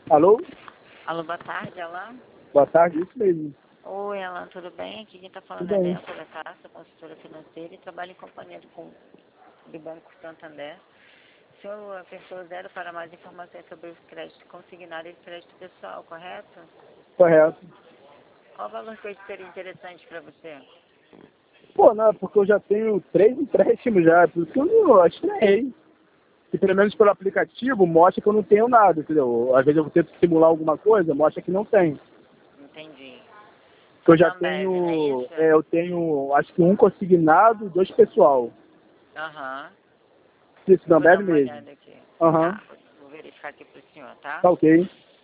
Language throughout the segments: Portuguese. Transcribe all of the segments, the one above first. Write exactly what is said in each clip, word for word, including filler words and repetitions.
Alô? Alô, boa tarde, Alan. Boa tarde, isso mesmo. Oi, Alan, tudo bem? Aqui quem está falando Tudo é bem. Débora, tá? Sou consultora financeira e trabalho em companhia do, com- do Banco Santander. O senhor apertou zero para mais informações sobre o crédito consignado e crédito pessoal, correto? Correto. Qual valor que seria interessante para você? Pô, não, porque eu já tenho três empréstimos já, por isso que eu não estranhei. E pelo menos pelo aplicativo mostra que eu não tenho nada, entendeu? Às vezes eu tento simular alguma coisa, mostra que não tem. Entendi. Porque eu já Ambev, não é tenho, isso? é, eu tenho acho que um consignado e dois pessoal. Aham. Isso Eu não vou dar deve uma mesmo. olhada aqui. Aham, Tá, vou verificar aqui para o senhor, tá? tá ok.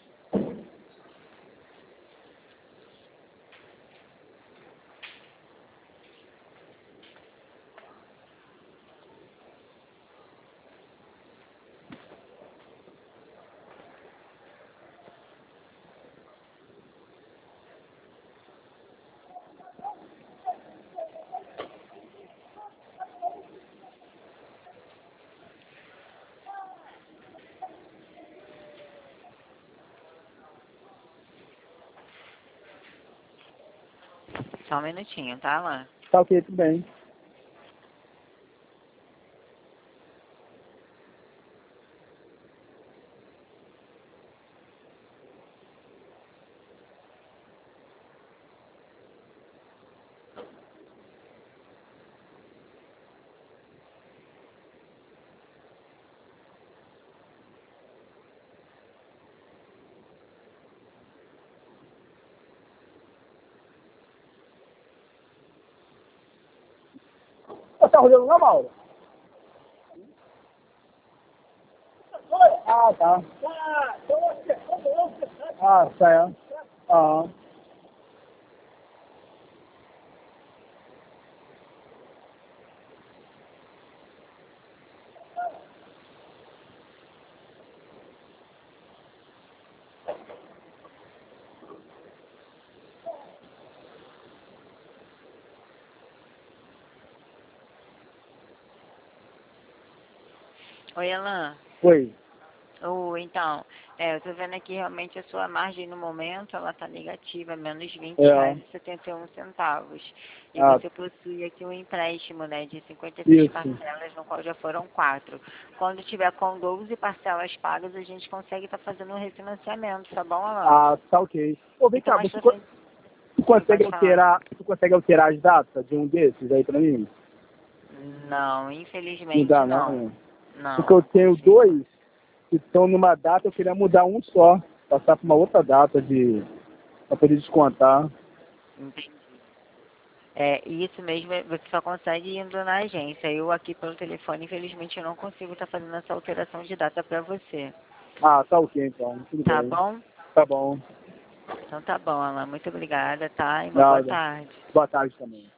Só um minutinho, tá, Alan? Tá ok, tudo bem. Você tá rodando na Mauro? Ah, tá. Ah, tá, é. Aham. Oi, Alan. Foi. Ou então, é, eu tô vendo aqui realmente a sua margem no momento, ela tá negativa, menos vinte É. reais e setenta e um centavos. E Ah, você possui aqui um empréstimo, né, de cinquenta e seis isso. parcelas, no qual já foram quatro. Quando tiver com doze parcelas pagas, a gente consegue estar fazendo um refinanciamento, tá bom, Alan? Ah, tá ok. Ô, vem Então, cá, mais você pra co- frente, tu sim, consegue pode falar. alterar, tu consegue alterar as datas de um desses aí pra mim? Não, Não infelizmente dá não. não. Porque Não, eu não tenho consigo. dois que estão numa data, eu queria mudar um só, passar pra uma outra data de pra poder descontar. Entendi. É, isso mesmo, é- você só consegue indo na agência. Eu aqui pelo telefone, infelizmente, eu não consigo estar fazendo essa alteração de data para você. Ah, tá ok então, tudo Tá bem. bom? Tá bom. Então tá bom, Alan. Muito obrigada, tá? E uma boa Nada. tarde. Boa tarde também.